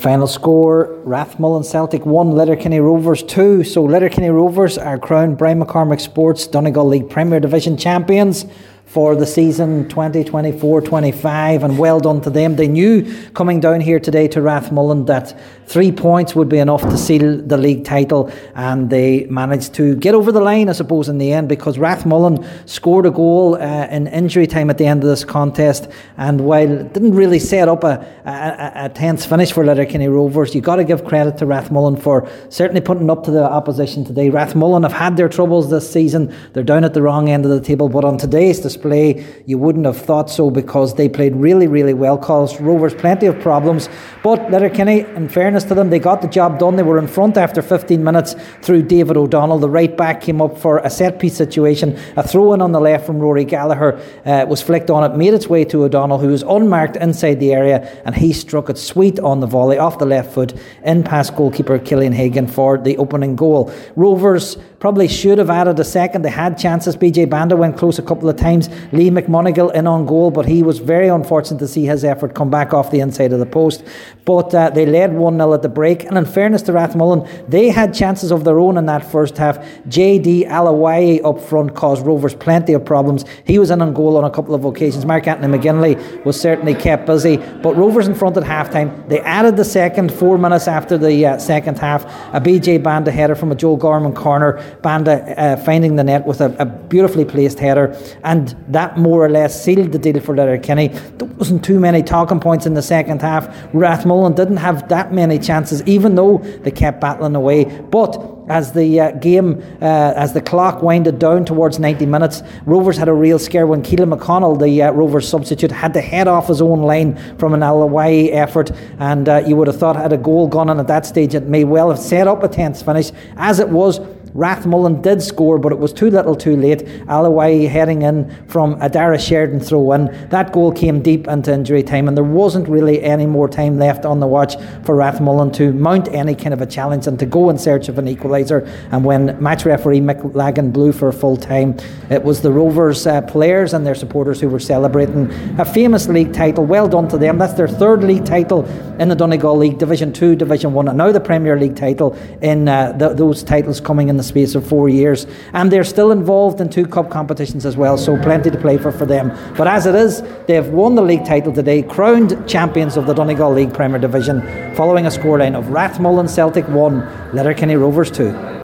Final score, Rathmullen Celtic 1, Letterkenny Rovers 2. So Letterkenny Rovers are crowned Brian McCormick Sports Donegal League Premier Division champions for the season 2024-25, and well done to them. They knew coming down here today to Rathmullen that 3 points would be enough to seal the league title, and they managed to get over the line, I suppose, in the end, because Rathmullen scored a goal in injury time at the end of this contest, and while it didn't really set up a tense finish for Letterkenny Rovers, you got to give credit to Rathmullen for certainly putting up to the opposition today. Rathmullen have had their troubles this season. They're down at the wrong end of the table, but on today's display you wouldn't have thought so, because they played really, really well. Caused Rovers plenty of problems, but Letterkenny, in fairness to them, they got the job done. They were in front after 15 minutes through David O'Donnell. The right back came up for a set piece situation. A throw in on the left from Rory Gallagher was flicked on it, made its way to O'Donnell, who was unmarked inside the area, and he struck it sweet on the volley off the left foot in past goalkeeper Killian Hagan for the opening goal. Rovers probably should have added a second. They had chances. BJ Banda went close a couple of times. Lee McMonigal in on goal, but he was very unfortunate to see his effort come back off the inside of the post. But they led 1-0 at the break, and in fairness to Rathmullen, they had chances of their own in that first half. JD Alawai up front caused Rovers plenty of problems. He was in on goal on a couple of occasions. Mark Anthony McGinley was certainly kept busy, but Rovers in front at half time. They added the second 4 minutes after the second half. A BJ Banda header from a Joel Gorman corner. Banda finding the net with a beautifully placed header, and that more or less sealed the deal for Letterkenny. There wasn't too many talking points in the second half. Rathmullen didn't have that many chances, even though they kept battling away. But as the as the clock winded down towards 90 minutes, Rovers had a real scare when Keelan McConnell, the Rovers substitute, had to head off his own line from an Alawai effort, and you would have thought, had a goal gone on at that stage, it may well have set up a tense finish. As it was, Rathmullen did score, but it was too little too late. Alawai heading in from a Dara Sheridan throw in. That goal came deep into injury time, and there wasn't really any more time left on the watch for Rathmullen to mount any kind of a challenge and to go in search of an equaliser. And when match referee Mick Lagan blew for full time, it was the Rovers players and their supporters who were celebrating a famous league title. Well done to them. That's their third league title in the Donegal League, Division 2, Division 1, and now the Premier League title, in those titles coming in the space of 4 years, and they're still involved in 2 cup competitions as well, so plenty to play for them. But as it is, they've won the league title today, crowned champions of the Donegal League Premier Division, following a scoreline of Rathmullen Celtic 1, Letterkenny Rovers 2.